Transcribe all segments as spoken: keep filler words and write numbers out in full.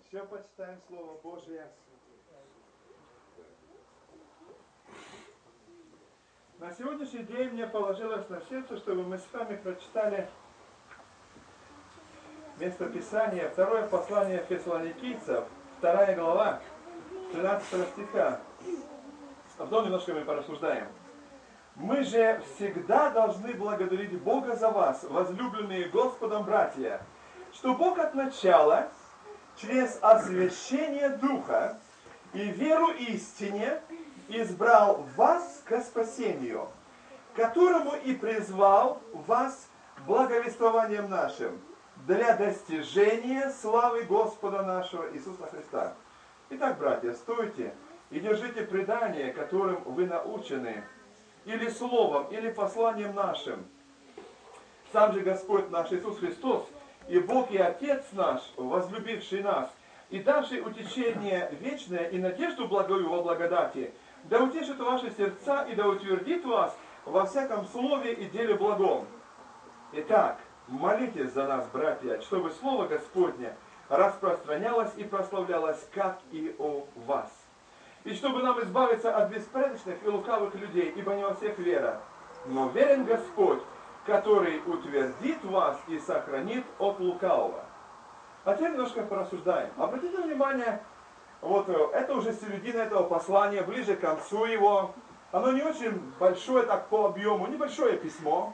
Все почитаем Слово Божие. На сегодняшний день мне положилось на сердце, чтобы мы с вами прочитали местописание, второе послание Фессалоникийцев, вторая глава, тринадцатого стиха. А потом немножко мы порассуждаем. «Мы же всегда должны благодарить Бога за вас, возлюбленные Господом братья, что Бог от начала, через освящение Духа и веру истине, избрал вас ко спасению, которому и призвал вас благовествованием нашим, для достижения славы Господа нашего Иисуса Христа». Итак, братья, стойте и держите предание, которым вы научены, или словом, или посланием нашим. Сам же Господь наш Иисус Христос, и Бог и Отец наш, возлюбивший нас, и давший утешение вечное и надежду благую во благодати, да утешит ваши сердца и да утвердит вас во всяком слове и деле благом. Итак, молитесь за нас, братья, чтобы Слово Господне распространялось и прославлялось, как и о вас. И чтобы нам избавиться от беспорядочных и лукавых людей, ибо не во всех вера, но верен Господь, который утвердит вас и сохранит от лукавого. А теперь немножко порассуждаем. Обратите внимание, вот это уже середина этого послания, ближе к концу его. Оно не очень большое так по объему, небольшое письмо.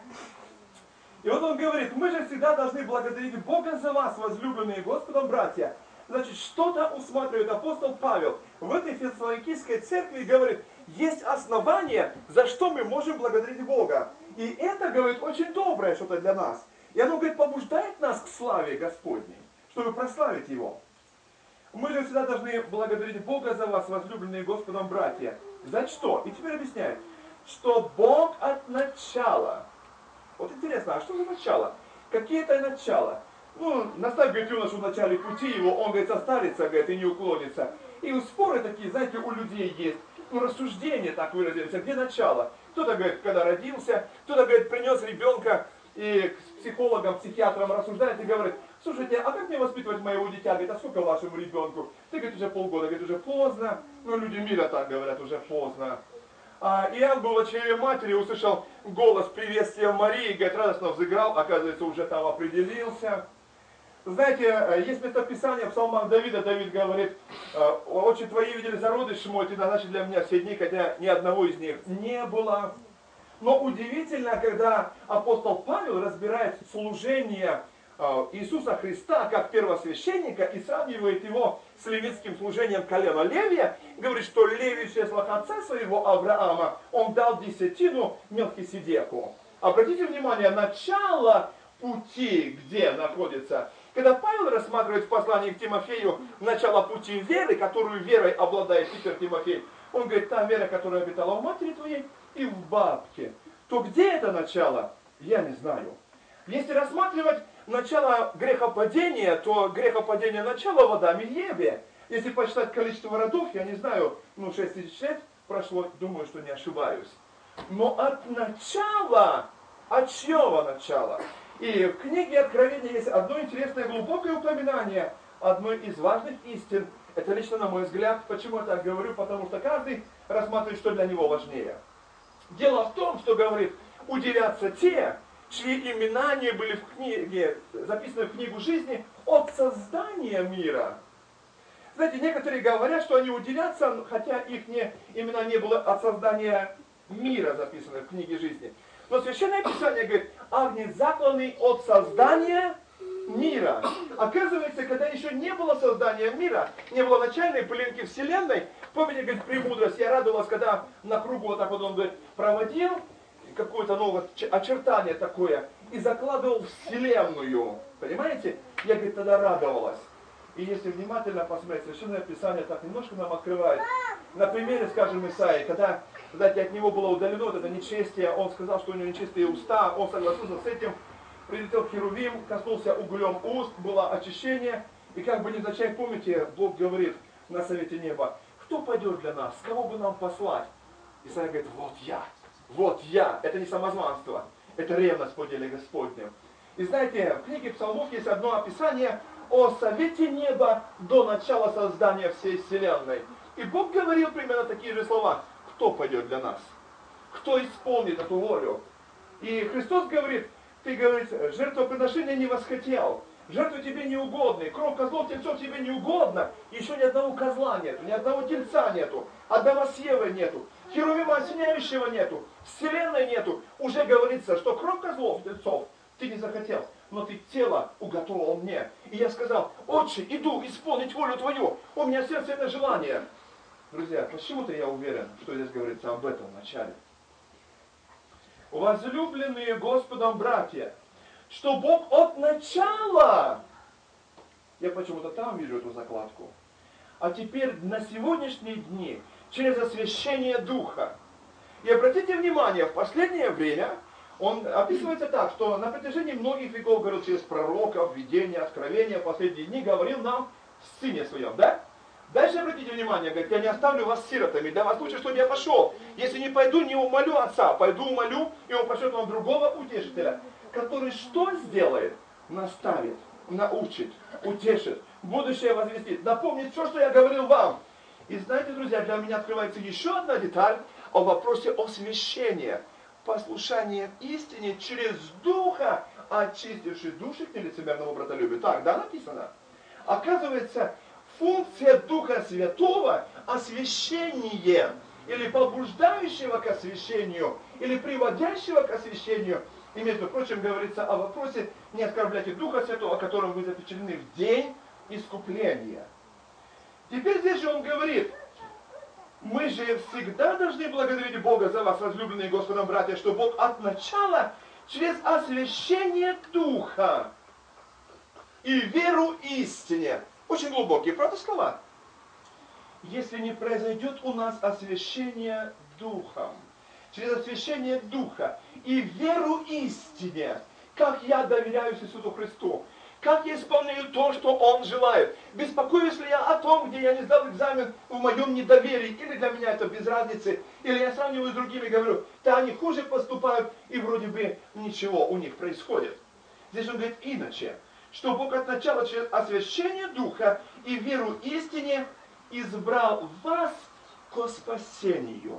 И вот он говорит: мы же всегда должны благодарить Бога за вас, возлюбленные Господом братья. Значит, что-то усматривает апостол Павел в этой Фессалоникийской церкви и говорит, есть основания, за что мы можем благодарить Бога. И это, говорит, очень доброе что-то для нас. И оно, говорит, побуждает нас к славе Господней, чтобы прославить Его. Мы же всегда должны благодарить Бога за вас, возлюбленные Господом братья. За что? И теперь объясняет, что Бог от начала. Вот интересно, а что за начало? Какие это начала? Ну, наставь, говорит, юношу в начале пути его, он, говорит, состарится, говорит, и не уклонится. И споры такие, знаете, у людей есть. Ну, рассуждения так выразились, где начало? Кто-то, говорит, когда родился, кто-то, говорит, принес ребенка и с психологом, психиатром рассуждает и говорит: слушайте, а как мне воспитывать моего дитя? Говорит, а сколько вашему ребенку? Ты, говорит, уже полгода, говорит, уже поздно. Ну, люди мира так говорят, уже поздно. А Иоанн был в очреве матери, услышал голос приветствия Марии, говорит, радостно взыграл, оказывается, уже там определился. Знаете, есть местописание в псалмах Давида, Давид говорит: «Очи твои видели зародыш мой, ты назначил для меня все дни, хотя ни одного из них не было». Но удивительно, когда апостол Павел разбирает служение Иисуса Христа как первосвященника и сравнивает его с левитским служением колена Левия, говорит, что Левий в числах отца своего Авраама, он дал десятину Мелхиседеку. Обратите внимание, начало пути где находится. Когда Павел рассматривает в послании к Тимофею начало пути веры, которую верой обладает теперь Тимофей, он говорит, та вера, которая обитала в матери твоей и в бабке, то где это начало, я не знаю. Если рассматривать начало грехопадения, то грехопадение начало в Адаме и Еве. Если посчитать количество родов, я не знаю, ну шесть тысяч лет прошло, думаю, что не ошибаюсь. Но от начала, от чьего начала? И в книге Откровения есть одно интересное глубокое упоминание одной из важных истин. Это лично на мой взгляд. Почему я так говорю? Потому что каждый рассматривает, что для него важнее. Дело в том, что говорит, удивятся те, чьи имена не были в книге, записаны в книгу жизни от создания мира. Знаете, некоторые говорят, что они удивятся, хотя их не, имена не было от создания мира записаны в книге жизни. Но Священное Писание говорит, агнец закланный от создания мира. Оказывается, когда еще не было создания мира, не было начальной пылинки Вселенной, помните, говорит, премудрость, я радовалась, когда на кругу вот так вот он, говорит, проводил какое-то новое очертание такое и закладывал Вселенную. Понимаете? Я, говорит, тогда радовалась. И если внимательно посмотреть, Священное Писание так немножко нам открывает. На примере, скажем, Исаии, когда, знаете, от него было удалено вот это нечестие, он сказал, что у него нечистые уста, он согласился с этим, прилетел Херувим, коснулся углем уст, было очищение, и как бы невзначай, помните, Бог говорит на совете неба, кто пойдет для нас, кого бы нам послать? Исаия говорит, вот я, вот я, это не самозванство, это ревность по деле Господнем. И знаете, в книге Псалмов есть одно описание о совете неба до начала создания всей вселенной. И Бог говорил примерно такие же слова. Кто пойдет для нас? Кто исполнит эту волю? И Христос говорит, ты, говорит, жертвоприношения не восхотел. Жертвы тебе не угодны, кровь козлов, тельцов тебе не угодно. Еще ни одного козла нету, ни одного тельца нету, одного сева нету, херувима осеняющего нету, вселенной нету. Уже говорится, что кровь козлов, тельцов ты не захотел, но ты тело уготовил мне. И я сказал, Отче, иду исполнить волю твою, у меня сердце это желание. Друзья, почему-то я уверен, что здесь говорится об этом в начале. Возлюбленные Господом братья, что Бог от начала, я почему-то там вижу эту закладку, а теперь на сегодняшние дни, через освящение Духа. И обратите внимание, в последнее время он описывается так, что на протяжении многих веков говорил через пророков, видения, откровения, в последние дни говорил нам в Сыне Своем, да? Дальше обратите внимание, говорит, я не оставлю вас сиротами, для вас лучше, чтобы я пошел. Если не пойду, не умолю Отца, пойду умолю, и Он пошлет вам другого утешителя, который что сделает? Наставит, научит, утешит, будущее возвестит, напомнит все, что я говорил вам. И знаете, друзья, для меня открывается еще одна деталь о вопросе освящения. Послушание истине через Духа, очистивший души к нелицемерному братолюбию. Так, да, написано? Оказывается, функция Духа Святого – освящение, или побуждающего к освящению, или приводящего к освящению. И, между прочим, говорится о вопросе «не оскорбляйте Духа Святого, которым вы запечатлены в день искупления». Теперь здесь же он говорит, мы же всегда должны благодарить Бога за вас, возлюбленные Господом братья, что Бог от начала через освящение Духа и веру истине. Очень глубокие, правда, слова? Если не произойдет у нас освящение Духом, через освящение Духа и веру истине, как я доверяюсь Иисусу Христу, как я исполняю то, что Он желает, беспокоюсь ли я о том, где я не сдал экзамен в моем недоверии, или для меня это без разницы, или я сравниваю с другими и говорю, да они хуже поступают, и вроде бы ничего у них происходит. Здесь он говорит иначе, что Бог от начала через освящение Духа и веру истине избрал вас ко спасению.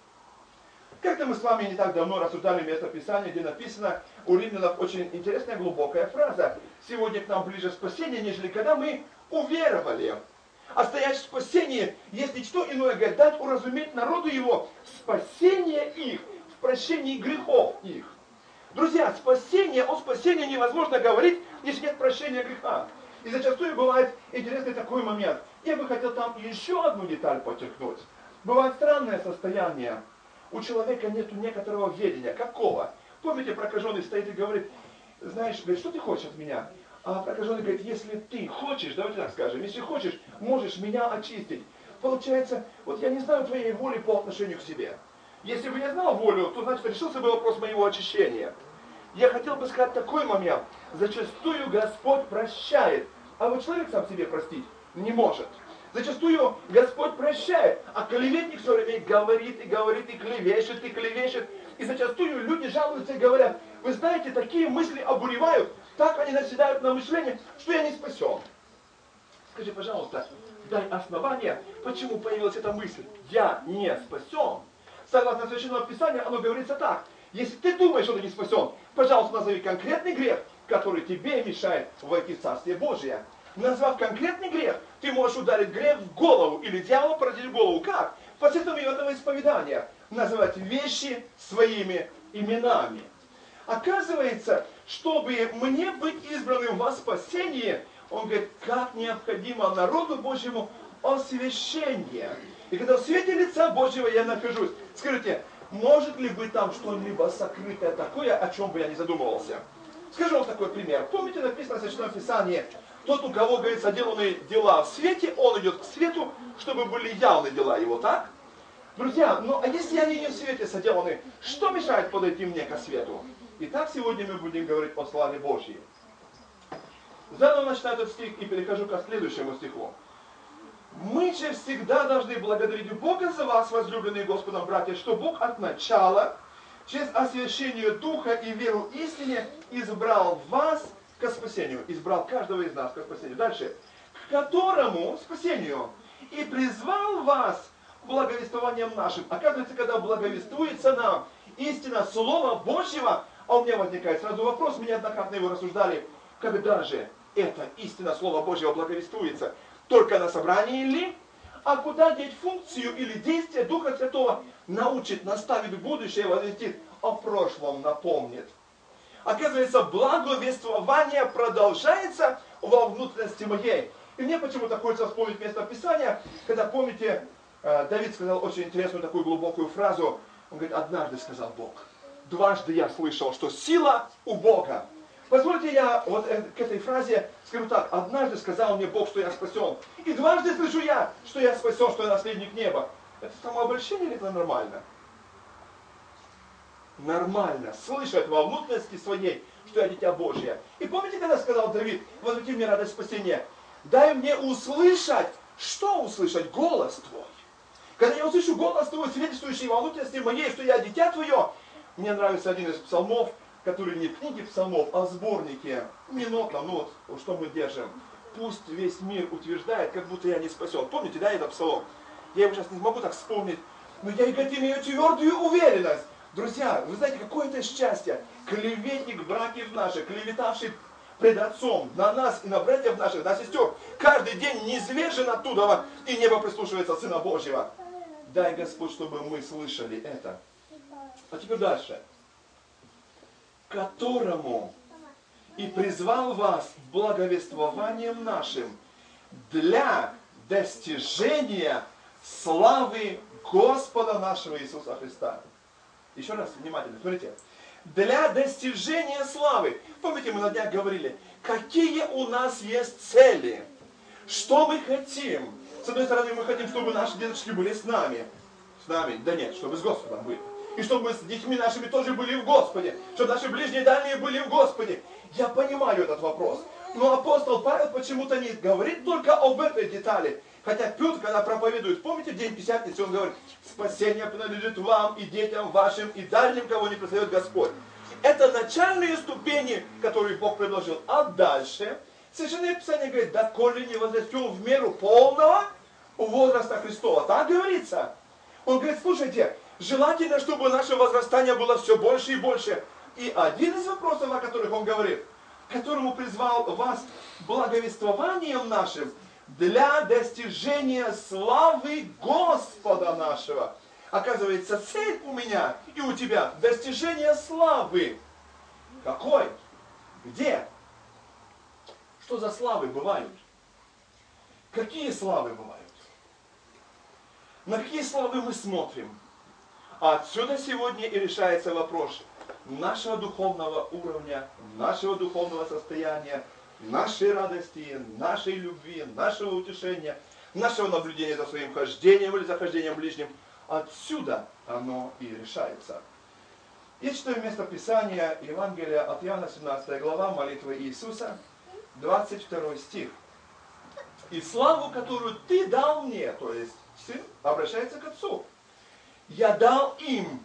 Как-то мы с вами не так давно рассуждали место Писания, где написано у римлянов очень интересная глубокая фраза. Сегодня к нам ближе спасение, нежели когда мы уверовали. А стоять в спасении есть ничто иное, говорит, дать уразуметь народу его спасение их, в прощении грехов их. Друзья, спасение, о спасении невозможно говорить, если нет прощения греха. И зачастую бывает интересный такой момент. Я бы хотел там еще одну деталь подчеркнуть. Бывает странное состояние. У человека нет некоторого ведения. Какого? Помните, прокаженный стоит и говорит, знаешь, говорит, что ты хочешь от меня? А прокаженный говорит, если ты хочешь, давайте так скажем, если хочешь, можешь меня очистить. Получается, вот я не знаю твоей воли по отношению к себе. Если бы я знал волю, то, значит, решился бы вопрос моего очищения. Я хотел бы сказать такой момент. Зачастую Господь прощает, а вот человек сам себе простить не может. Зачастую Господь прощает, а клеветник все время говорит и говорит, и клевещет, и клевещет. И зачастую люди жалуются и говорят, вы знаете, такие мысли обуревают, так они наседают на мышление, что я не спасен. Скажи, пожалуйста, дай основание, почему появилась эта мысль. Я не спасен. Согласно Священному Писанию, оно говорится так. Если ты думаешь, что ты не спасен, пожалуйста, назови конкретный грех, который тебе мешает войти в Царствие Божие. Назвав конкретный грех, ты можешь ударить грех в голову, или дьявол поразить в голову. Как? Посредством этого исповедания. Называть вещи своими именами. Оказывается, чтобы мне быть избранным во спасении, он говорит, как необходимо народу Божьему освящение. И когда в свете лица Божьего я нахожусь, скажите, может ли быть там что-либо сокрытое такое, о чем бы я не задумывался? Скажу вам такой пример. Помните, написано в Священном Писании, тот, у кого, говорит, соделаны дела в свете, он идет к свету, чтобы были явны дела его, так? Друзья, ну а если они не в свете соделаны, что мешает подойти мне ко свету? Итак, сегодня мы будем говорить о славе Божьей. Заново начинаю этот стих и перехожу к следующему стиху. Мы же всегда должны благодарить Бога за вас, возлюбленные Господом братья, что Бог от начала, через освящение Духа и веру истине, избрал вас к спасению. Избрал каждого из нас к спасению. Дальше. К которому спасению и призвал вас благовествованием нашим. Оказывается, когда благовествуется нам истина Слова Божьего, а у меня возникает сразу вопрос, мы неоднократно его рассуждали, когда же эта истина Слова Божьего благовествуется? Только на собрании ли? А куда деть функцию или действие Духа Святого? Научит, наставит в будущее, возвестит, о прошлом напомнит. Оказывается, благовествование продолжается во внутренности моей. И мне почему-то хочется вспомнить место Писания, когда, помните, Давид сказал очень интересную такую глубокую фразу. Он говорит, однажды сказал Бог. Дважды я слышал, что сила у Бога. Позвольте я вот к этой фразе скажу так. Однажды сказал мне Бог, что я спасен. И дважды слышу я, что я спасен, что я наследник неба. Это самообольщение или это нормально? Нормально. Слышать во внутренности своей, что я дитя Божье. И помните, когда сказал Давид, возврати мне радость спасения. Дай мне услышать. Что услышать? Голос твой. Когда я услышу голос твой, свидетельствующий во внутренности моей, что я дитя твое. Мне нравится один из псалмов, который не в книге псалмов, а в сборнике. Минута, нот, что мы держим. Пусть весь мир утверждает, как будто я не спасен. Помните, да, это псалом? Я его сейчас не могу так вспомнить. Но я и имею твердую уверенность. Друзья, вы знаете, какое это счастье. Клеветник братьев наших, клеветавший пред отцом на нас и на братьев наших, на сестер. Каждый день низвержен оттуда, и небо прислушивается Сына Божьего. Дай, Господь, чтобы мы слышали это. А теперь дальше. Которому и призвал вас благовествованием нашим для достижения славы Господа нашего Иисуса Христа. Еще раз внимательно, смотрите. Для достижения славы. Помните, мы на днях говорили, какие у нас есть цели, что мы хотим. С одной стороны, мы хотим, чтобы наши деточки были с нами. С нами, да нет, чтобы с Господом были. И чтобы с детьми нашими тоже были в Господе. Чтобы наши ближние и дальние были в Господе. Я понимаю этот вопрос. Но апостол Павел почему-то не говорит только об этой детали. Хотя Петр, когда проповедует, помните, в день Пятидесятницы, он говорит, спасение принадлежит вам и детям вашим, и дальним, кого не призовет Господь. Это начальные ступени, которые Бог предложил. А дальше, Священное Писание говорит, доколе не возрастем в меру полного возраста Христова. Так говорится. Он говорит, слушайте, желательно, чтобы наше возрастание было все больше и больше. И один из вопросов, о которых он говорит, которому призвал вас благовествованием нашим, для достижения славы Господа нашего. Оказывается, цель у меня и у тебя достижение славы. Какой? Где? Что за славы бывают? Какие славы бывают? На какие славы мы смотрим? А отсюда сегодня и решается вопрос нашего духовного уровня, нашего духовного состояния, нашей радости, нашей любви, нашего утешения, нашего наблюдения за своим хождением или за хождением ближним. Отсюда оно и решается. Я читаю место Писания Евангелия от Иоанна, семнадцатая глава, молитвы Иисуса, двадцать второй стих. «И славу, которую ты дал мне», то есть Сын обращается к Отцу, «я дал им».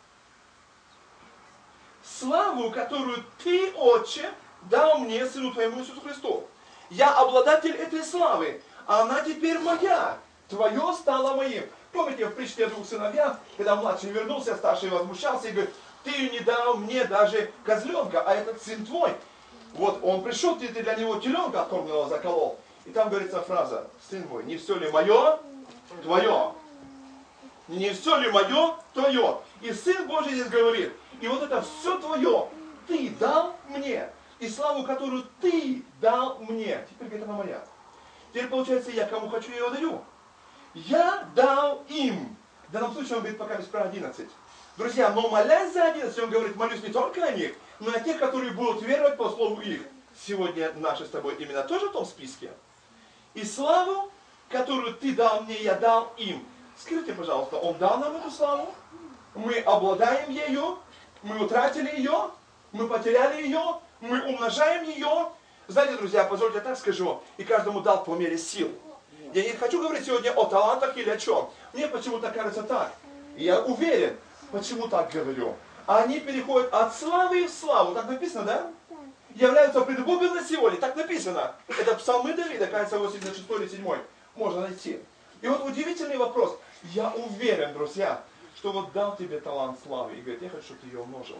Славу, которую ты, Отче, дал мне, Сыну Твоему Иисусу Христу. Я обладатель этой славы, а она теперь моя. Твое стало моим. Помните, в притче о двух сыновьях, когда младший вернулся, старший возмущался и говорит, ты не дал мне даже козленка, а этот сын твой. Вот он пришел, ты для него теленка откормленного заколол. И там говорится фраза, сын мой, не все ли мое, твое. Не все ли мое, твое. И Сын Божий здесь говорит, и вот это все твое, ты дал мне. И славу, которую ты дал мне. Теперь говорит, она моя. Теперь получается, я кому хочу, я его даю. Я дал им. В данном случае он говорит пока без про одиннадцать. Друзья, но молясь за одиннадцать, он говорит, молюсь не только о них, но и о тех, которые будут веровать по слову их. Сегодня наши с тобой имена тоже в том списке. И славу, которую ты дал мне, я дал им. Скажите, пожалуйста, он дал нам эту славу? Мы обладаем ею? Мы утратили ее? Мы потеряли ее? Мы умножаем ее. Знаете, друзья, позвольте я так скажу, и каждому дал по мере сил. Я не хочу говорить сегодня о талантах или о чем. Мне почему-то кажется так. И я уверен, почему так говорю. Они переходят от славы в славу. Так написано, да? являются пред Богом на сегодня. Так написано. Это Псалмы Давида, кажется, восемьдесят шестой или седьмой. Можно найти. И вот удивительный вопрос. Я уверен, друзья, что вот дал тебе талант славы. И говорит, я хочу, чтобы ты ее умножил.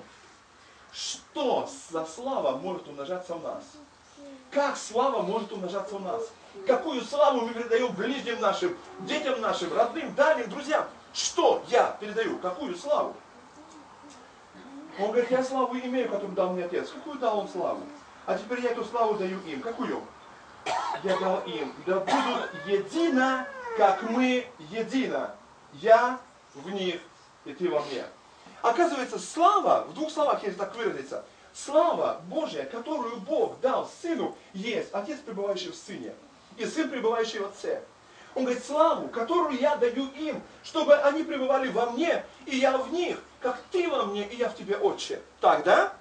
Что за слава может умножаться в нас? Как слава может умножаться в нас? Какую славу мы передаем ближним нашим, детям нашим, родным, дальним, друзьям? Что я передаю? Какую славу? Он говорит, я славу имею, которую дал мне Отец. Какую дал он славу? А теперь я эту славу даю им. Какую? Я дал им. Да будут едино, как мы едино. Я в них, и ты во мне. Оказывается, слава, в двух словах, если так выразиться, слава Божья, которую Бог дал Сыну, есть Отец, пребывающий в Сыне, и Сын, пребывающий в Отце. Он говорит, славу, которую я даю им, чтобы они пребывали во мне, и я в них, как ты во мне, и я в тебе, Отче. Так, да?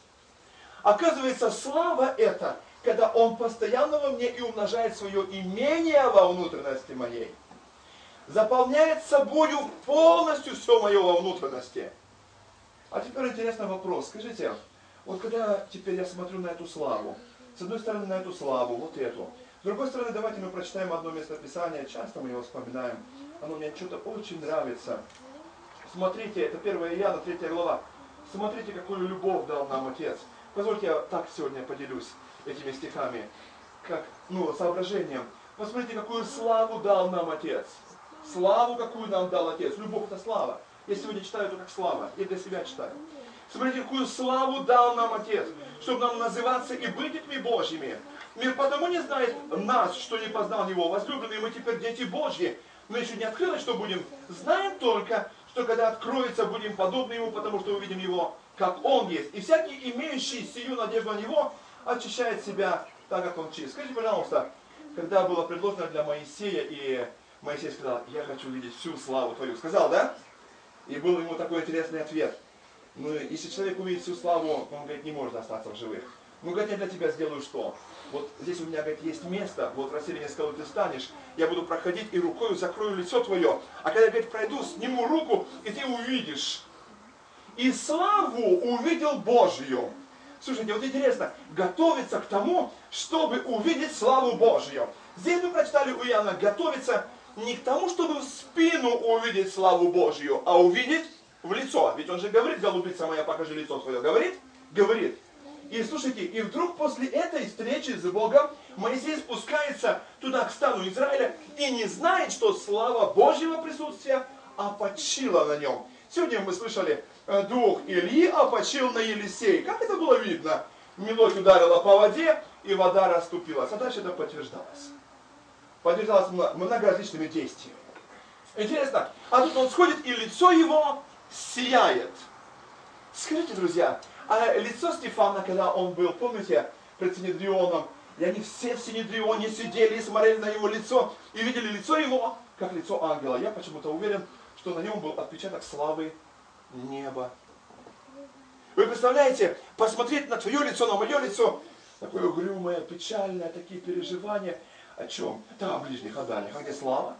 Оказывается, слава это, когда Он постоянно во мне и умножает свое имение во внутренности моей. Заполняет собою полностью все мое во внутренности. А теперь интересный вопрос. Скажите, вот когда теперь я смотрю на эту славу, с одной стороны на эту славу, вот эту. С другой стороны, давайте мы прочитаем одно местописание, часто мы его вспоминаем. Оно мне что-то очень нравится. Смотрите, это первое Иоанна, третья глава. Смотрите, какую любовь дал нам Отец. Позвольте, я так сегодня поделюсь этими стихами, как, ну, соображением. Посмотрите, какую славу дал нам Отец. Славу, какую нам дал Отец. Любовь это слава. Я сегодня читаю это как слава. Я для себя читаю. Смотрите, какую славу дал нам Отец, чтобы нам называться и быть детьми Божьими. Мир потому не знает нас, что не познал Его. Возлюбленные, мы теперь дети Божьи. Но еще не открылось, что будем. Знаем только, что когда откроется, будем подобны Ему, потому что увидим Его, как Он есть. И всякий, имеющий сию надежду на Него, очищает себя так, как Он чист. Скажите, пожалуйста, когда было предложено для Моисея, и Моисей сказал, я хочу увидеть всю славу Твою. Сказал, да? И был ему такой интересный ответ. Ну, если человек увидит всю славу, он, говорит, не может остаться в живых. Ну, говорит, я для тебя сделаю что? Вот здесь у меня, говорит, есть место, вот в расселине скалы ты станешь, я буду проходить и рукою закрою лицо твое. А когда, говорит, пройду, сниму руку, и ты увидишь. И славу увидел Божью. Слушайте, вот интересно, готовиться к тому, чтобы увидеть славу Божью. Здесь мы прочитали у Иоанна, готовиться не к тому, чтобы в спину увидеть славу Божью, а увидеть в лицо. Ведь он же говорит, голубица моя, покажи лицо свое. Говорит? Говорит. И слушайте, и вдруг после этой встречи с Богом Моисей спускается туда, к стану Израиля, и не знает, что слава Божьего присутствия опочила на нем. Сегодня мы слышали, дух Ильи опочил на Елисее. Как это было видно? Мелодь ударила по воде, и вода расступилась. А дальше это подтверждалось. Подтверждалось много различными действиями. Интересно, а тут он сходит, и лицо его сияет. Скажите, друзья, а лицо Стефана, когда он был, помните, пред Синедрионом, и они все в Синедрионе сидели и смотрели на его лицо, и видели лицо его, как лицо ангела. Я почему-то уверен, что на нем был отпечаток славы неба. Вы представляете, посмотреть на твое лицо, на мое лицо, такое угрюмое, печальное, такие переживания. О чем? Там, ближних, а дальних. А где слава?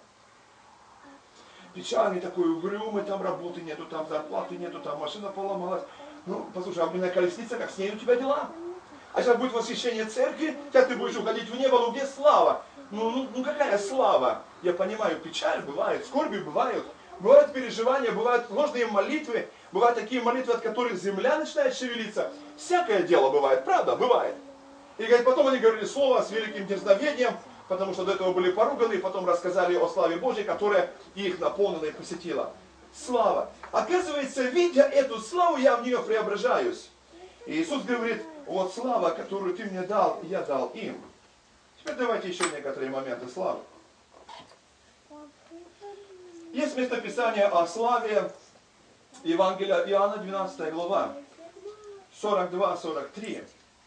Печальный такой, угрюмый, там работы нету, там зарплаты нету, там машина поломалась. Ну, послушай, огненная колесница, как с ней у тебя дела? А сейчас будет восхищение церкви, сейчас ты будешь уходить в небо, ну где слава? Ну, ну, ну какая слава? Я понимаю, печаль бывает, скорби бывают, бывают переживания, бывают ложные молитвы, бывают такие молитвы, от которых земля начинает шевелиться. Всякое дело бывает, правда? Бывает. И говорит, потом они говорили слово с великим дерзновением, потому что до этого были поруганы, и потом рассказали о славе Божьей, которая их наполнила и посетила. Слава. Оказывается, видя эту славу, я в нее преображаюсь. И Иисус говорит, вот слава, которую ты мне дал, я дал им. Теперь давайте еще некоторые моменты славы. Есть местописание о славе Евангелия Иоанна, двенадцатая глава, сорок два сорок три.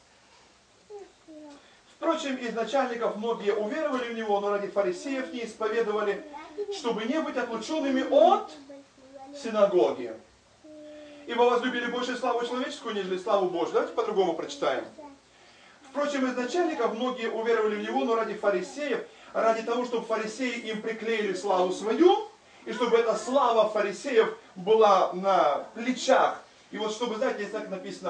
Впрочем, из начальников многие уверовали в Него, но ради фарисеев не исповедовали, чтобы не быть отлученными от синагоги. Ибо возлюбили больше славу человеческую, нежели славу Божию. Давайте по-другому прочитаем. Впрочем, из начальников многие уверовали в Него, но ради фарисеев, ради того, чтобы фарисеи им приклеили славу свою, и чтобы эта слава фарисеев была на плечах. И вот чтобы, знаете, здесь так написано,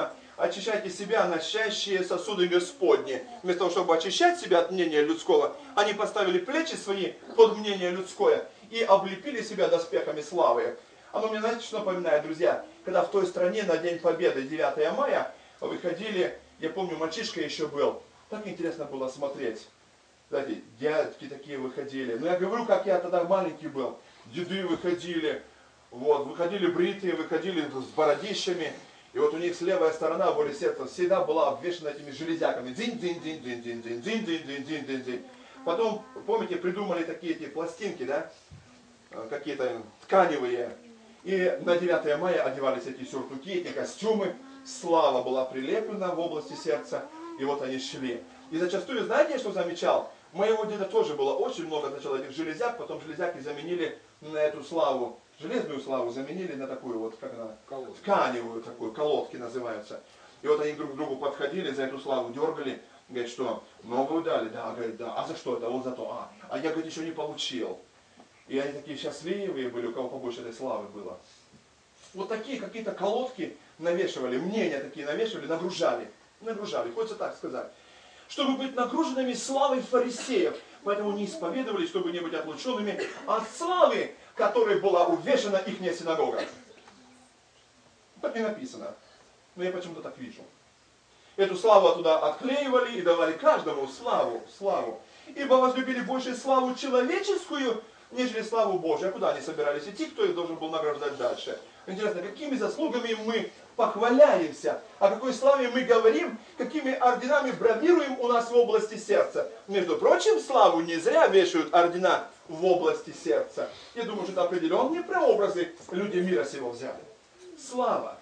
очищайте себя, носящие сосуды Господни. Вместо того, чтобы очищать себя от мнения людского, они поставили плечи свои под мнение людское и облепили себя доспехами славы. Оно мне, знаете, что напоминает, друзья? Когда в той стране на День Победы, девятое мая, выходили, я помню, мальчишка еще был, так интересно было смотреть. Знаете, дядьки такие выходили. Но я говорю, как я тогда маленький был. Деды выходили, вот, выходили бритые, выходили с бородищами. И вот у них левая сторона возле сердца всегда была обвешена этими железяками. Дзинь-дзинь-дзинь-дзинь-дзинь-дзинь-дзинь-дзинь-дзинь. Потом, помните, придумали такие эти пластинки, да? Какие-то тканевые. И на девятое мая одевались эти сюртуки, эти костюмы. Слава была прилеплена в области сердца. И вот они шли. И зачастую, знаете, что замечал? У моего деда тоже было очень много сначала этих железяк, потом железяки заменили на эту славу. Железную славу заменили на такую вот, как она, колодки. Тканевую такую, колодки называются. И вот они друг к другу подходили, за эту славу дергали. Говорит, что новую дали? Да, говорит, да. А за что это? Он за то. А, а я, говорит, еще не получил. И они такие счастливые были, у кого побольше этой славы было. Вот такие какие-то колодки навешивали, мнения такие навешивали, нагружали. Нагружали, хочется так сказать. Чтобы быть нагруженными славой фарисеев. Поэтому не исповедовали, чтобы не быть отлученными от славы, которой была увешана их синагога. Так не написано. Но я почему-то так вижу. Эту славу оттуда отклеивали и давали каждому славу, славу. Ибо возлюбили больше славу человеческую, нежели славу Божию. А куда они собирались идти, кто их должен был награждать дальше? Интересно, какими заслугами мы похваляемся, о какой славе мы говорим, какими орденами бравируем у нас в области сердца. Между прочим, славу не зря вешают ордена в области сердца. Я думаю, что это определенные прообразы люди мира сего взяли. Слава.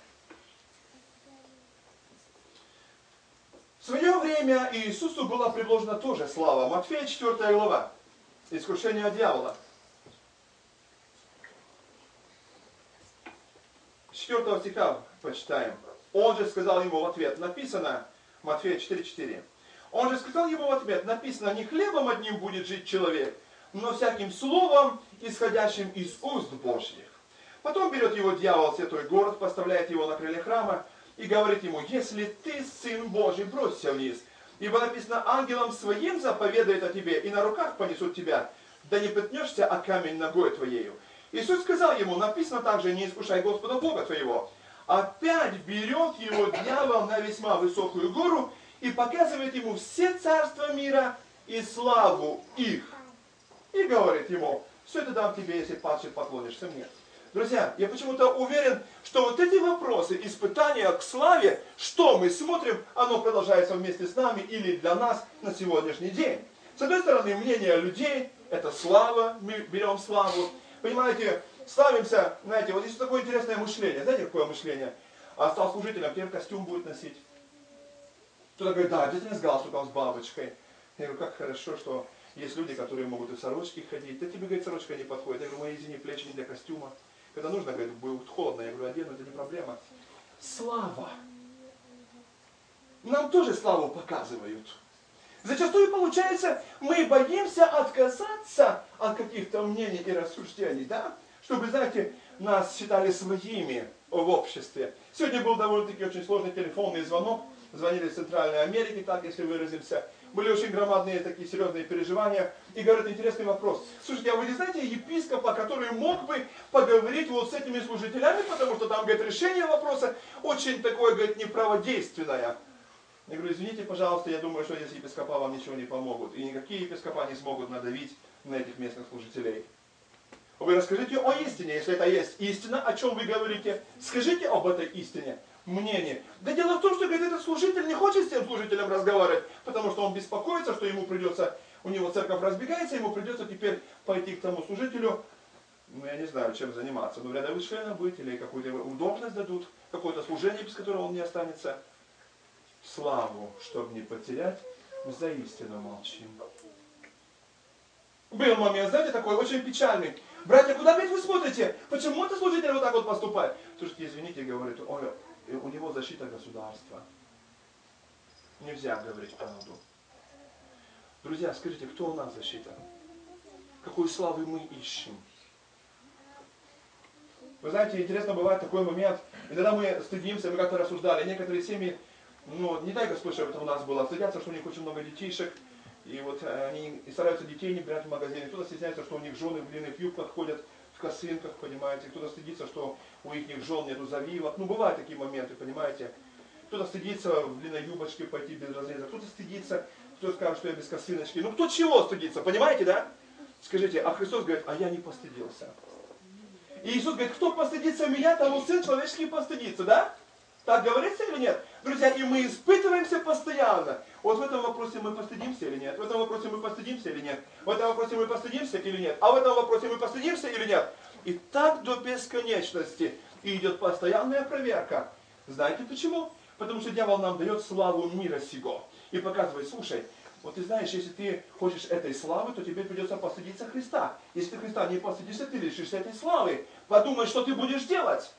В свое время Иисусу была предложена тоже слава. Матфея четвёртая глава. Искушение дьявола. четвёртого стиха почитаем. Он же сказал ему в ответ, написано, Матфея четыре четыре. Он же сказал ему в ответ, написано, не хлебом одним будет жить человек, но всяким словом, исходящим из уст Божьих. Потом берет его дьявол, святой город, поставляет его на крыле храма и говорит ему, если ты сын Божий, бросься вниз. Ибо написано, ангелом своим заповедает о тебе, и на руках понесут тебя, да не пытнешься о камень ногой твоею. Иисус сказал ему, написано также, не искушай Господа Бога твоего. Опять берет его дьявол на весьма высокую гору и показывает ему все царства мира и славу их. И говорит ему, все это дам тебе, если падший поклонишься мне. Друзья, я почему-то уверен, что вот эти вопросы, испытания к славе, что мы смотрим, оно продолжается вместе с нами или для нас на сегодняшний день. С одной стороны, мнение людей, это слава, мы берем славу. Понимаете, славимся, знаете, вот есть такое интересное мышление. Знаете, какое мышление? А стал служителем, теперь костюм будет носить. Кто-то говорит, да, обязательно с галстуком, с бабочкой. Я говорю, как хорошо, что есть люди, которые могут и в сорочке ходить. Да тебе, говорит, сорочка не подходит. Я говорю, мои, извини, плечи не для костюма. Когда нужно, говорит, будет холодно. Я говорю, одену, это не проблема. Слава. Нам тоже славу показывают. Зачастую получается, мы боимся отказаться от каких-то мнений и рассуждений, да? Чтобы, знаете, нас считали своими в обществе. Сегодня был довольно-таки очень сложный телефонный звонок. Звонили из Центральной Америки, так если выразимся. Были очень громадные такие серьезные переживания. И говорят, интересный вопрос. Слушайте, а вы не знаете епископа, который мог бы поговорить вот с этими служителями, потому что там, говорит, решение вопроса очень такое, говорит, неправодейственное. Я говорю, извините, пожалуйста, я думаю, что здесь епископа вам ничего не помогут. И никакие епископа не смогут надавить на этих местных служителей. Вы расскажите о истине, если это есть истина, о чем вы говорите. Скажите об этой истине, мнение. Да дело в том, что, говорит, этот служитель не хочет с тем служителем разговаривать, потому что он беспокоится, что ему придется, у него церковь разбегается, ему придется теперь пойти к тому служителю, ну я не знаю, чем заниматься. Ну рядовым членом быть, или какую-то удобность дадут, какое-то служение, без которого он не останется. Славу, чтобы не потерять, мы за истину молчим. Был момент, знаете, такой очень печальный. Братья, куда опять вы смотрите? Почему это служитель вот так вот поступает? Слушайте, извините, говорит, ой, у него защита государства. Нельзя говорить правду. Друзья, скажите, кто у нас защита? Какую славу мы ищем? Вы знаете, интересно бывает такой момент, иногда мы стыдимся, мы как-то рассуждали, некоторые семьи Ну, не дай Господь, чтобы это у нас было. Стыдятся, что у них очень много детишек. И вот они и стараются детей не брать в магазине. Кто-то стесняется, что у них жены в длинных юбках ходят, в косынках, понимаете. Кто-то стыдится, что у их жен нету завивок. Ну, бывают такие моменты, понимаете. Кто-то стыдится в длинной юбочке пойти без разреза. Кто-то стыдится, кто скажет, что я без косыночки. Ну, кто чего стыдится, понимаете, да? Скажите, а Христос говорит, а я не постыдился. И Иисус говорит, кто постыдится меня, тому Сын Человеческий постыдится, да? Так говорится или нет? Друзья, и мы испытываемся постоянно. Вот в этом вопросе мы постыдимся или нет? В этом вопросе мы постыдимся или нет? В этом вопросе мы постыдимся или нет? А в этом вопросе мы постыдимся или нет? И так до бесконечности. И идет постоянная проверка. Знаете почему? Потому что дьявол нам дает славу мира сего. И показывает, слушай, вот ты знаешь, если ты хочешь этой славы, то тебе придется постыдиться Христа. Если ты Христа не постыдишься, ты лишишься этой славы. Подумай, что ты будешь делать.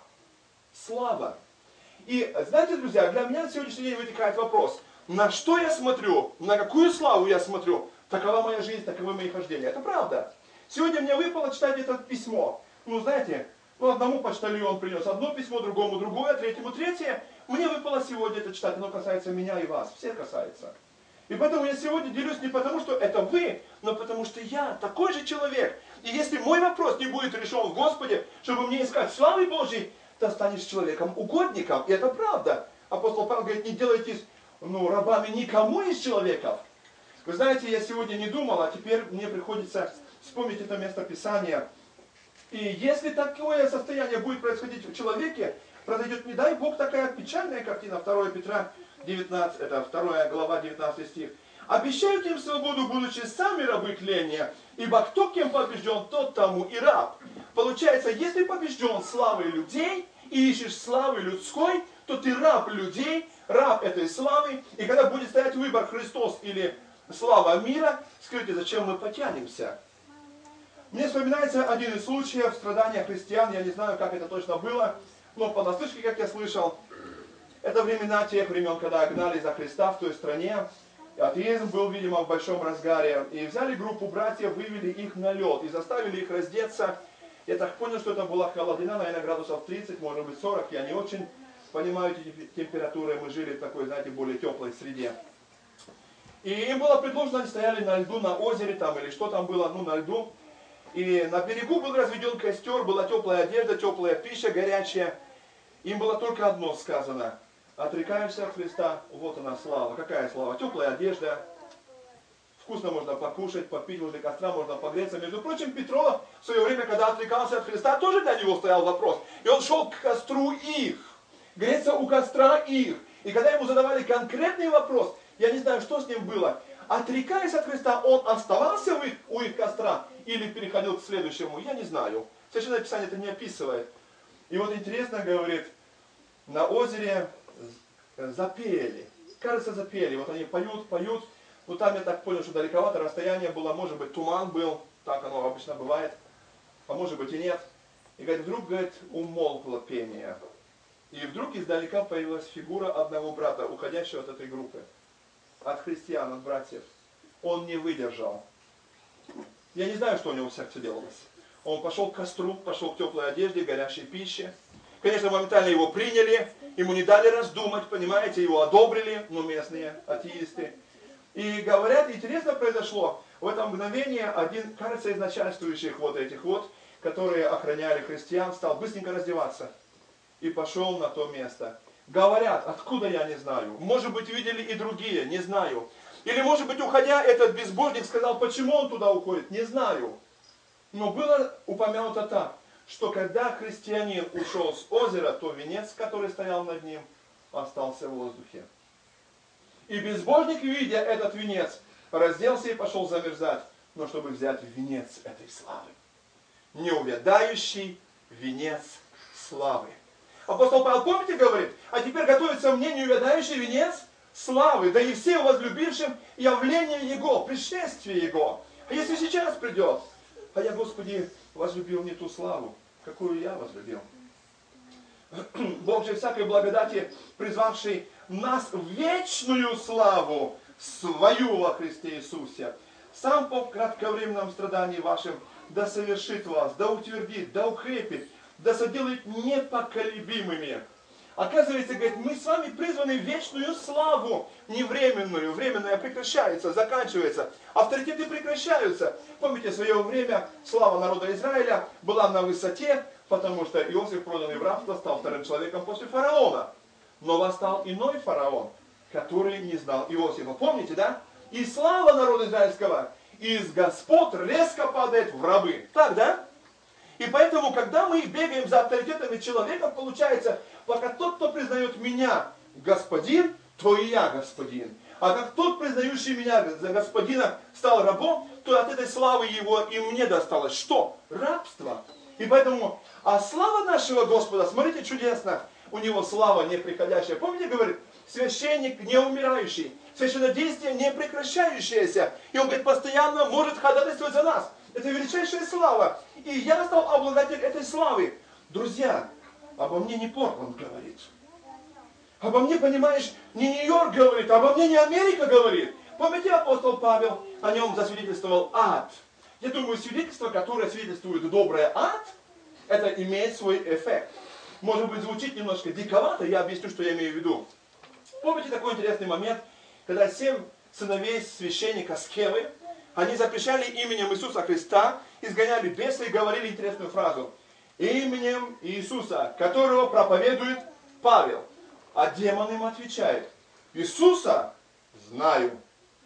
Слава. И знаете, друзья, для меня на сегодняшний день вытекает вопрос, на что я смотрю, на какую славу я смотрю, такова моя жизнь, таковы мои хождения. Это правда. Сегодня мне выпало читать это письмо. Ну, знаете, ну, одному почтальон принес одно письмо, другому другое, третьему третье. Мне выпало сегодня это читать, оно касается меня и вас, всех касается. И поэтому я сегодня делюсь не потому, что это вы, но потому что я такой же человек. И если мой вопрос не будет решен в Господе, чтобы мне искать славы Божьей, ты станешь человеком-угодником. И это правда. Апостол Павел говорит, не делайтесь ну, рабами никому из человеков. Вы знаете, я сегодня не думал, а теперь мне приходится вспомнить это место Писания. И если такое состояние будет происходить в человеке, произойдет, не дай Бог, такая печальная картина. второе Петра девятнадцать, это вторая глава, девятнадцатый стих. «Обещают им свободу, будучи сами рабы тления, ибо кто кем побежден, тот тому и раб». Получается, если побежден славой людей и ищешь славы людской, то ты раб людей, раб этой славы. И когда будет стоять выбор Христос или слава мира, скажите, зачем мы потянемся? Мне вспоминается один из случаев страдания христиан, я не знаю, как это точно было, но понаслышке, как я слышал, это времена тех времен, когда гнали за Христа в той стране. Атеизм был, видимо, в большом разгаре. И взяли группу братьев, вывели их на лед и заставили их раздеться. Я так понял, что это была холодина, наверное, градусов тридцать, может быть сорок. Я не очень понимаю эти температуры. Мы жили в такой, знаете, более теплой среде. И им было предложено, они стояли на льду, на озере там, или что там было, ну, на льду. И на берегу был разведен костер, была теплая одежда, теплая пища, горячая. Им было только одно сказано. Отрекаешься от Христа, вот она слава. Какая слава? Теплая одежда. Вкусно можно покушать, попить, возле костра можно погреться. Между прочим, Петров в свое время, когда отрекался от Христа, тоже для него стоял вопрос. И он шел к костру их. Греться у костра их. И когда ему задавали конкретный вопрос, я не знаю, что с ним было. Отрекаясь от Христа, он оставался у их, у их костра или переходил к следующему, я не знаю. Священное Писание это не описывает. И вот интересно, говорит, на озере запели. Кажется, запели. Вот они поют, поют. Ну там я так понял, что далековато расстояние было. Может быть, туман был. Так оно обычно бывает. А может быть и нет. И говорит, вдруг, говорит, умолкло пение. И вдруг издалека появилась фигура одного брата, уходящего от этой группы. От христиан, от братьев. Он не выдержал. Я не знаю, что у него в сердце делалось. Он пошел к костру, пошел к теплой одежде, горячей пище. Конечно, моментально его приняли, ему не дали раздумать, понимаете, его одобрили, ну, местные атеисты. И говорят, интересно произошло, в это мгновение один, кажется, из начальствующих вот этих вот, которые охраняли христиан, стал быстренько раздеваться и пошел на то место. Говорят, откуда я не знаю, может быть, видели и другие, не знаю. Или, может быть, уходя, этот безбожник сказал, почему он туда уходит, не знаю. Но было упомянуто так, что когда христианин ушел с озера, то венец, который стоял над ним, остался в воздухе. И безбожник, видя этот венец, разделся и пошел замерзать, но чтобы взять венец этой славы. Неувядающий венец славы. Апостол Павел, помните, говорит, а теперь готовится мне неувядающий венец славы, да и все возлюбившим явление Его, пришествие Его. А если сейчас придет, а я, Господи, возлюбил не ту славу, какую я возлюбил. Бог же всякой благодати, призвавший нас в вечную славу свою во Христе Иисусе, сам по кратковременном страдании вашим да совершит вас, да утвердит, да укрепит, да соделает непоколебимыми. Оказывается, говорит, мы с вами призваны в вечную славу, не временную. Временная прекращается, заканчивается. Авторитеты прекращаются. Помните, в свое время слава народа Израиля была на высоте, потому что Иосиф, проданный в рабство, стал вторым человеком после фараона. Но восстал иной фараон, который не знал Иосифа. Помните, да? И слава народа израильского из господ резко падает в рабы. Так, да? И поэтому, когда мы бегаем за авторитетами человека, получается, пока тот, кто признает меня господин, то и я господин. А как тот, признающий меня за господина, стал рабом, то от этой славы его и мне досталось. Что? Рабство. И поэтому, а слава нашего Господа, смотрите, чудесно, у него слава неприходящая. Помните, говорит, священник не умирающий, священнодействие не прекращающееся. И он, говорит, постоянно может ходатайствовать за нас. Это величайшая слава. И я стал обладателем этой славы. Друзья, обо мне не Портланд говорит. Обо мне, понимаешь, не Нью-Йорк говорит, обо мне не Америка говорит. Помните, апостол Павел о нем засвидетельствовал ад. Я думаю, свидетельство, которое свидетельствует доброе ад, это имеет свой эффект. Может быть, звучит немножко диковато, я объясню, что я имею в виду. Помните такой интересный момент, когда семь сыновей священника Скевы, они запрещали именем Иисуса Христа, изгоняли беса и говорили интересную фразу. Именем Иисуса, которого проповедует Павел. А демон им отвечает. Иисуса знаю.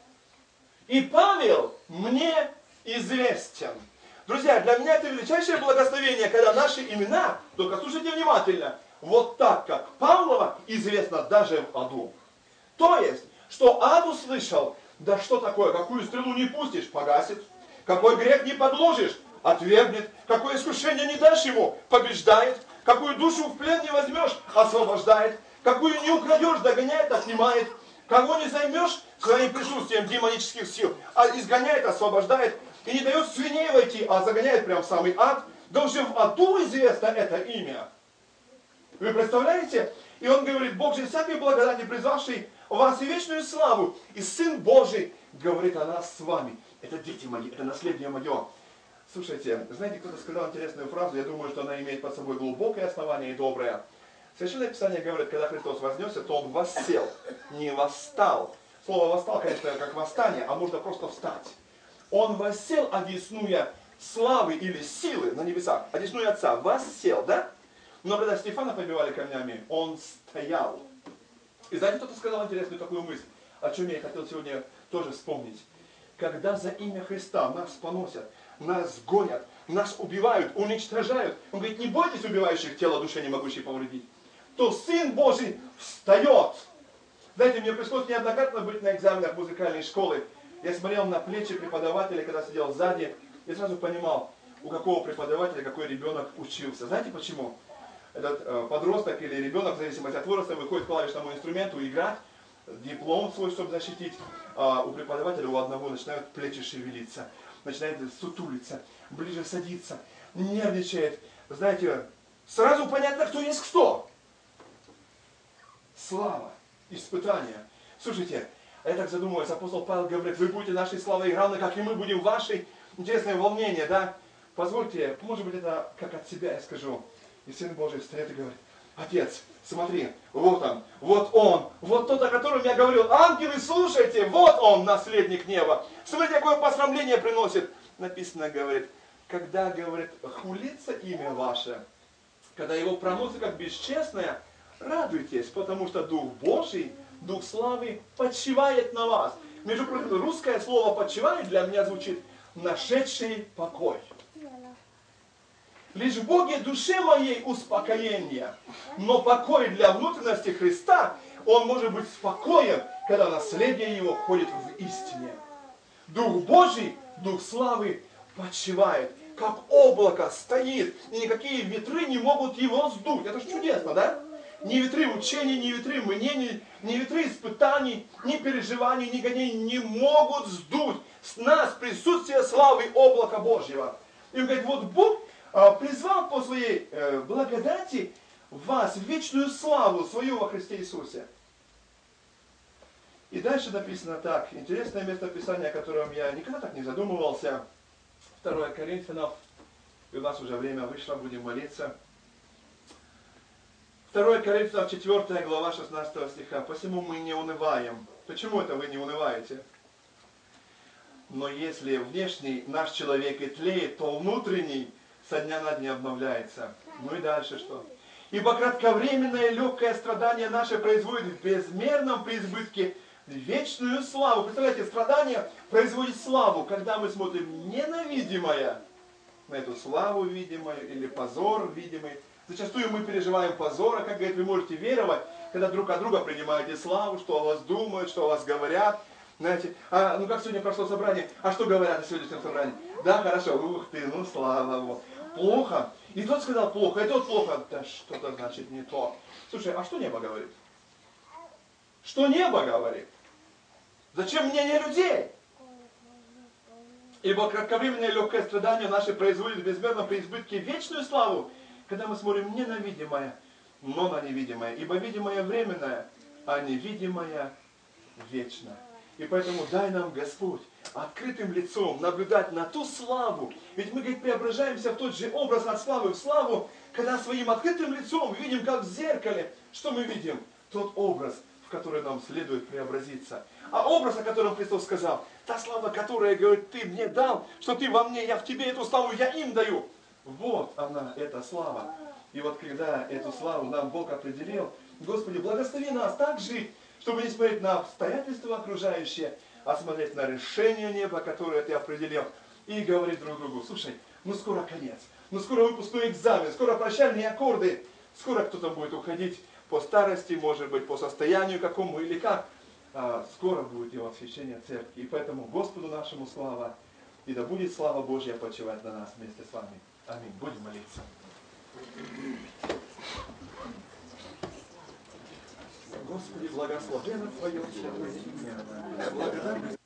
И Павел мне известен. Друзья, для меня это величайшее благословение, когда наши имена, только слушайте внимательно, вот так, как Павлова, известно даже в аду. То есть, что ад услышал, да что такое, какую стрелу не пустишь, погасит. Какой грех не подложишь, отвергнет. Какое искушение не дашь ему, побеждает. Какую душу в плен не возьмешь, освобождает. Какую не украдешь, догоняет, отнимает. Кого не займешь своим присутствием демонических сил, а изгоняет, освобождает. И не дает свиней войти, а загоняет прямо в самый ад. Да уже в аду известно это имя. Вы представляете? И он говорит, Бог же всякой благодати, призвавший вас и вечную славу. И Сын Божий говорит о нас с вами. Это дети мои, это наследие мое. Слушайте, знаете, кто-то сказал интересную фразу, я думаю, что она имеет под собой глубокое основание и доброе. Священное Писание говорит, когда Христос вознесся, то Он воссел, не восстал. Слово восстал, конечно, как восстание, а можно просто встать. Он воссел, одесную славы или силы на небесах, одесную Отца, воссел, да? Но когда Стефана побивали камнями, он стоял. И знаете, кто-то сказал интересную такую мысль, о чем я и хотел сегодня тоже вспомнить. Когда за имя Христа нас поносят, нас гонят, нас убивают, уничтожают, он говорит, не бойтесь убивающих тело, душе не могущей повредить, то Сын Божий встает. Знаете, мне пришлось неоднократно быть на экзаменах музыкальной школы. Я смотрел на плечи преподавателя, когда сидел сзади, и сразу понимал, у какого преподавателя какой ребенок учился. Знаете почему? Этот э, подросток или ребенок, в зависимости от возраста, выходит к клавишному инструменту играть, диплом свой, чтобы защитить, а у преподавателя у одного начинают плечи шевелиться, начинает сутулиться, ближе садиться, нервничает. Знаете, сразу понятно, кто есть кто. Слава, испытание. Слушайте, я так задумываюсь, апостол Павел говорит, вы будете нашей славой равны, как и мы будем вашей. Интересное волнение, да? Позвольте, может быть, это как от себя я скажу. И Сын Божий встает и говорит, Отец, смотри, вот он, вот он, вот тот, о котором я говорил. Ангелы, слушайте, вот он, наследник неба. Смотрите, какое посрамление приносит. Написано, говорит, когда, говорит, хулится имя ваше, когда его проносят как бесчестное, радуйтесь, потому что Дух Божий, Дух славы почивает на вас. Между прочим, русское слово «почивает» для меня звучит «нашедший покой». Лишь в Боге душе моей успокоение, но покой для внутренности Христа, он может быть спокоен, когда наследие его ходит в истине. Дух Божий, Дух славы почивает, как облако стоит, и никакие ветры не могут его сдуть. Это же чудесно, да? Ни ветры учений, ни ветры мнений, ни ветры испытаний, ни переживаний, ни гонений не могут сдуть с нас присутствие славы облака Божьего. И он говорит, вот Бог призвал по своей э, благодати вас в вечную славу свою во Христе Иисусе. И дальше написано так, интересное местописание, о котором я никогда так не задумывался. второе Коринфянам, и у нас уже время вышло, будем молиться. второе Коринфянам четвёртая глава шестнадцатого стиха. Посему мы не унываем. Почему это вы не унываете? Но если внешний наш человек и тлеет, то внутренний со дня на день обновляется. Ну и дальше что? Ибо кратковременное легкое страдание наше производит в безмерном преизбытке вечную славу. Представляете, страдание производит славу, когда мы смотрим ненавидимое на эту славу видимую или позор видимый. Зачастую мы переживаем позор, а как говорит, вы можете веровать, когда друг от друга принимаете славу, что о вас думают, что о вас говорят. Знаете, а, ну как сегодня прошло собрание, а что говорят о сегодняшнем собрании? Да, хорошо, ух ты, ну слава Богу. Плохо. И тот сказал плохо, и тот плохо. Да что-то значит не то. Слушай, а что небо говорит? Что небо говорит? Зачем мнение людей? Ибо кратковременное легкое страдание наше производит в безмерном преизбытке вечную славу, когда мы смотрим не на видимое, но на невидимое. Ибо видимое временное, а невидимое вечно. И поэтому дай нам, Господь, открытым лицом наблюдать на ту славу. Ведь мы, говорит, преображаемся в тот же образ от славы в славу, когда своим открытым лицом видим, как в зеркале. Что мы видим? Тот образ, в который нам следует преобразиться. А образ, о котором Христос сказал, та слава, которая, говорит, ты мне дал, что ты во мне, я в тебе эту славу, я им даю. Вот она, эта слава. И вот когда эту славу нам Бог определил, Господи, благослови нас так жить, чтобы не смотреть на обстоятельства окружающие, а смотреть на решение неба, которое ты определил, и говорить друг другу: слушай, ну скоро конец, ну скоро выпускной экзамен, скоро прощальные аккорды, скоро кто-то будет уходить по старости, может быть, по состоянию какому или как, а скоро будет его освящение церкви. И поэтому Господу нашему слава, и да будет слава Божья почивать на нас вместе с вами. Аминь. Будем молиться. Господи, благословенно Твое имя. Благодарю.